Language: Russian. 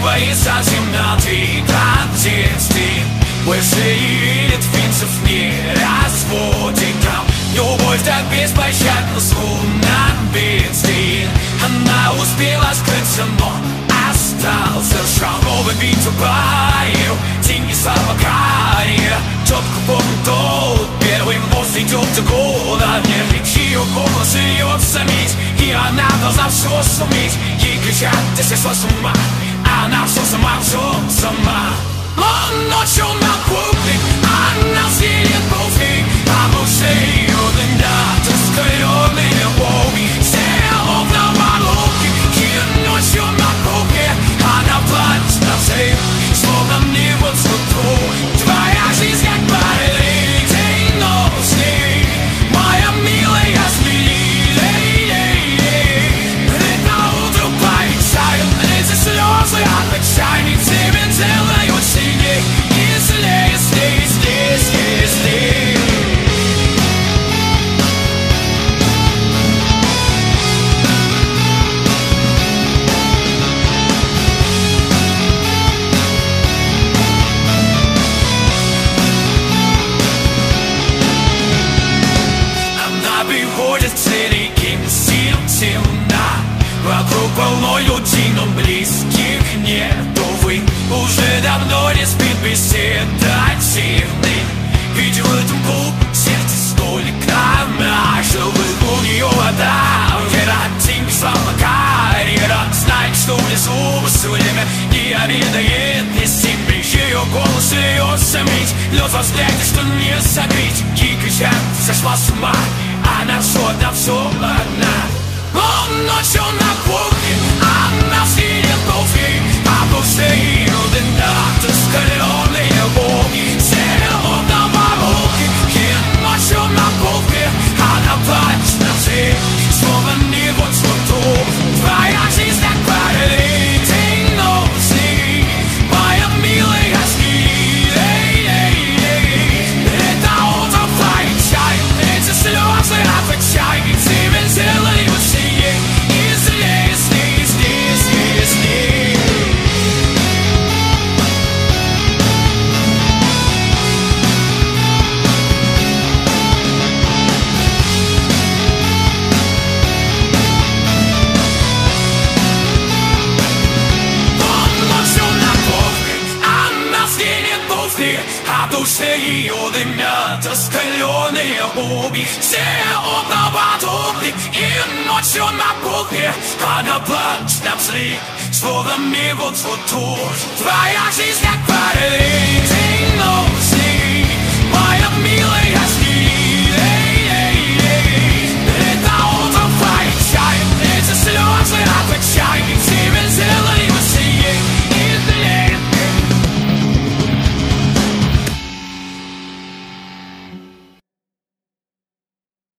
боится темноты, как в детстве. Больше едет финцев не разводит там. Любовь так беспощадна, словно бедствие. Она успела скрыться, но остался шрам. Новый бит убавил, деньги, слава, карьера. Четко помню тот первый мост идет до года. Ее голос льется медь, и она должна все суметь. Ей кричат, ты сошла с ума, она все сама, Он ночью на кухне, она съедет полфиг, а больше ее дымят раскаленные любови. Села на молоке, и ночью на кухне, она плачет на взрыв, словно мне вот скуту. Твоя жизнь как парень, день ночный, моя милая смели. Это утро порешают эти слезы от отчаяния. Тебе делают сильней, если здесь. Она приходит к цели, темна. Вокруг полно людей, но близких нет, увы. Уже давно не спит беседа тихный. Ведь в этом клуб сердце столько живых. У нее вода, вера, деньги, слава, карьера. Знает, что внизу все время не обидает, не себе. Ее голос льется медь, лед во взгляде, что не согреть. Ей кричат, сошла с ума, она все одна. Он ночью на кухне, она съедет полфиг, а душе ее дымят раскаленные любовь. Села на воронке, и ночью на кухне, она плачет на взрыв, словно не вот скуту. Твоя жизнь как парень, день ночный, моя милая смели. Это утро порешает эти слезы от отчаяния. Тебе делают сильней, если. А душе ее дымят раскаленные губы. Все окна потухли, и ночью на кухне она плачет на взрыв, словно мне вот тут. Твоя жизнь как парень.